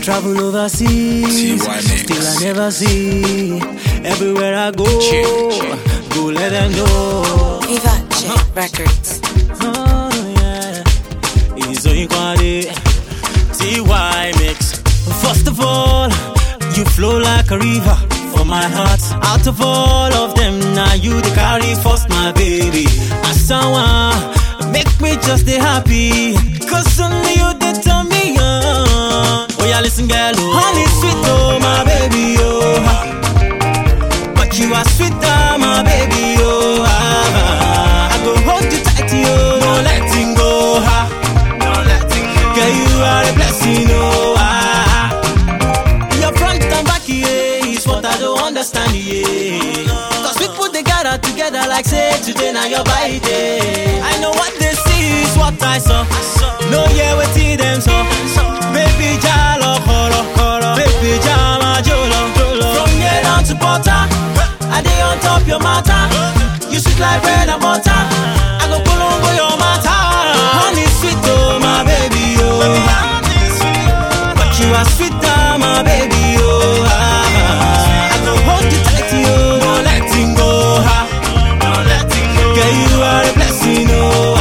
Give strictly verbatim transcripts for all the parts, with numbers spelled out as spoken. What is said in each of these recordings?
Travel overseas, still I never see. Everywhere I go, go let them know. Vivace Records. Oh yeah, it's all you got it. T Y mix. First of all, you flow like a river for my heart. Out of all of them, now you the carry first, my baby. As someone make me just stay happy, cause only you did turn me on. Oh yeah, listen girl, oh. Honey sweet, oh my baby, oh. But you are sweeter, my baby, oh. I go hold you tight, oh. No letting go, ha. No letting go. Girl, you are a blessing, oh. Your front and back, yeah, is what I don't understand, yeah. Cause we put the gather together like say today now your birthday. I know what they see is what I saw. No, yeah, we see them so. Baby jalo koro koro, baby jama jolo jolo. From here down to Porta, I dey on top your matter. You sweet like bread and butter. I go pull on your matter. Honey sweet, oh my baby, oh. But you are sweeter, my baby, oh. I go hold you tight, oh. No letting go, ha. No letting go. Girl, you are a blessing, oh.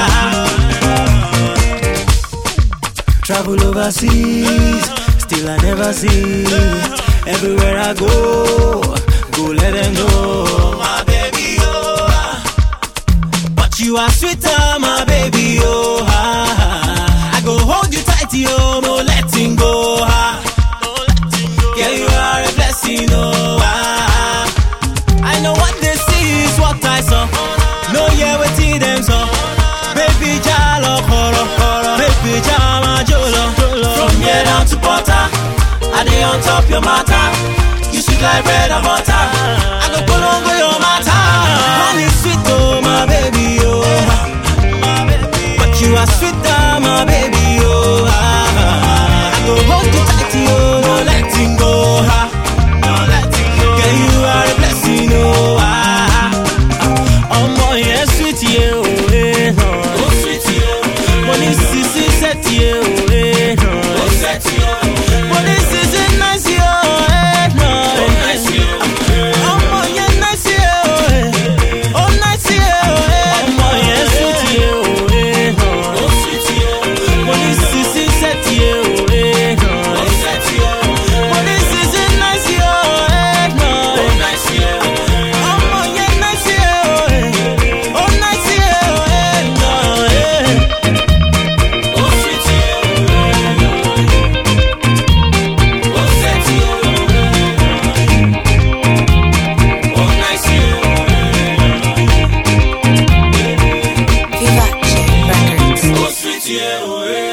Travel overseas, still I never see. Everywhere I go, go let them know. My baby, oh. But you are sweeter, my baby, oh. I go hold you tight, oh. No letting go, ha. Yeah, you are a blessing, oh. I know what they see is what I saw. No, yeah, we see them so. Baby, jalo, koro, koro. Baby, jama, jolo, jolo. From here down to Porta, I dey on top your matter. You sweet like bread and butter. I go pull on your matter. Honey sweet, oh my baby, oh. But you are sweeter, my baby, oh. I go hold you tight, oh. No letting go, ha. No letting go. Girl, you are a blessing, oh. Oh my, yeah, sweet, yeah, oh, eh, no. Oh, sweet, yeah. Money, sissy, set, yeah, oh, eh, no. Oh, set, yeah. Money, sissy, nice, yeah, oh, eh, no. Oh, nice, yeah. Oh my, yeah, nice, yeah, oh, eh. Oh, nice, yeah, oh, eh. Oh my, yeah, sweet, yeah, oh, eh, no. Oh, sweet, yeah. Money, sissy, set, yeah, oh, eh, no. Oh, set, yeah. Money, sissy, nice, yeah, oh, eh, no. Oh, nice, yeah. Oh my, yeah, nice, yeah, oh, eh. Oh, nice, yeah, oh, eh, no, eh. Oh, sweet, yeah, oh, set, yeah. Oh, nice, yeah. Vivace Records. Oh, sweet, yeah, oh, eh.